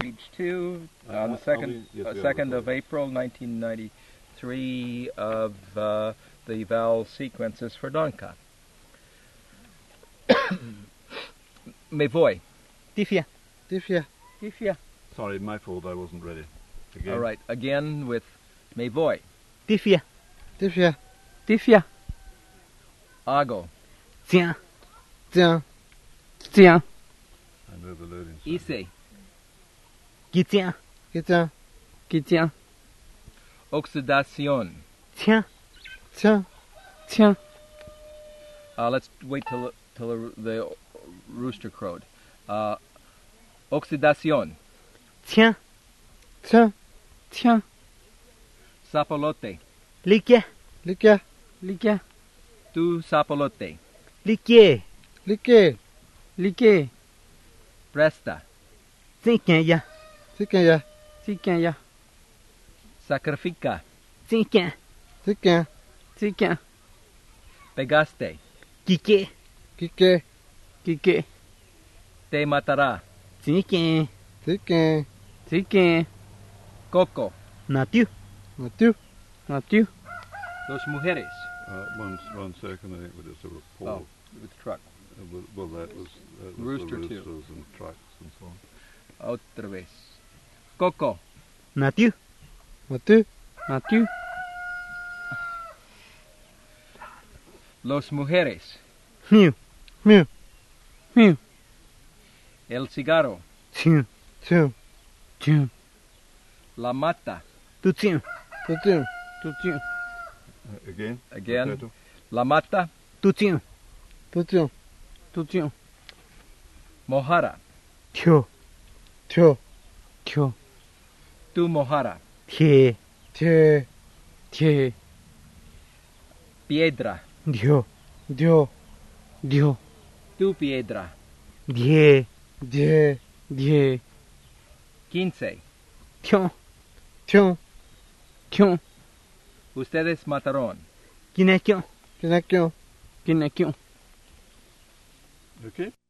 Beach 2 on the 2nd of April 1993 of the vowel sequences for Donka. Me voy. Tifia. Tifia. Tifia. Sorry, my fault, I wasn't ready. Again. All right, again with me voy. Tifia. Tifia. Tifia. Hago. Tiens. Tiens. Tiens. I know the loading. Hice. Qui tient. Qui tient. Qui tient. Oxidación. Tiens. Tiens. Tiens. Let's wait till the rooster crowed. Oxidación. Tiens. Tiens. Tiens. Sapolote. Liquia. Liquia. Liquia. Tu sapolote. Liquie. Liqué. Liquie. Presta. Cinquenha. Siquinha. Cinquenha. Sacrifica. Cinquen. Siquin. Cinquen. Pegaste. Quique. Quiqué. Quique. Te matará. Cinquen. Siquin. Cinquen. Coco. Natiu. Matiu. Natiu. Dos mujeres. One second, I think we just have a pause. Oh, with the truck. Well, that was Rooster the too. roosters and trucks and so on. Otra vez. Coco. Natiu. Matiu. Natiu. Los mujeres. Miu. Miu. Miu. El cigarro. Tiens. Tiens. Tiens. La mata. Tu tiens. Tu tiens. Tu tiens. Again? Again. Potato? La mata. Tu tiens. Tu tiens. Tu tiens. Mojara. Tio. Tio. Tio. Tu mojara. Tie. Tie. Tie. Piedra. Dio. Dio. Dio. Tu piedra. Die. Die. Die. 15. Tiens. Tiens. Tiens. Ustedes mataron. Guinéquion. Guinéquion. Guinéquion. Okay.